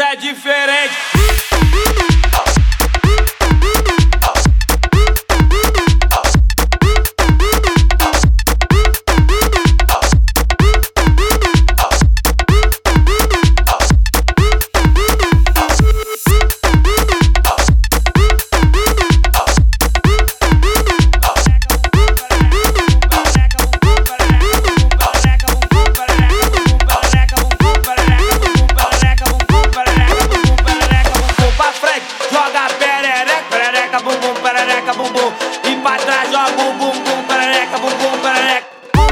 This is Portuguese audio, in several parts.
é diferente. E pra trás joga o bumbum, perereca, bumbum, perereca.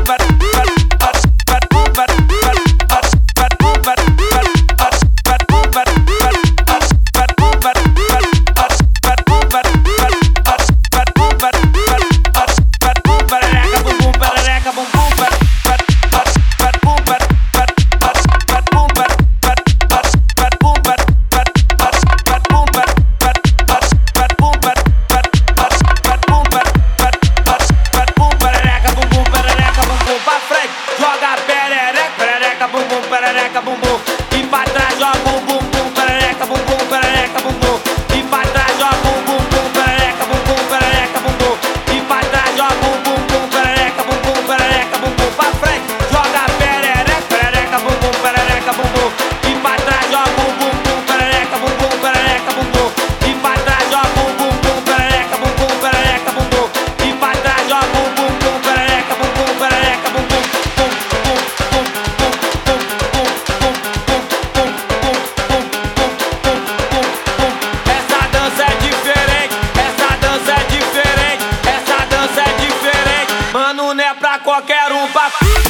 Perereca, bumbum, e pra trás joga o bumbum, perereca, bumbum, perereca, bumbum, e pra trás joga o bumbum, perereca, bumbum, perereca, bumbum, e pra trás joga o bumbum, perereca, bumbum, perereca, bumbum, pra frente joga perereca, perereca, bumbum, perereca, bumbum, e pra trás joga o bumbum, perereca, bumbum, perereca, bumbum, e pra trás joga o bumbum, perereca, bumbum, perereca, bumbum, e pra trás joga o bumbum, perereca, bumbum, perereca, bumbum. Mano, não é pra qualquer um, papai.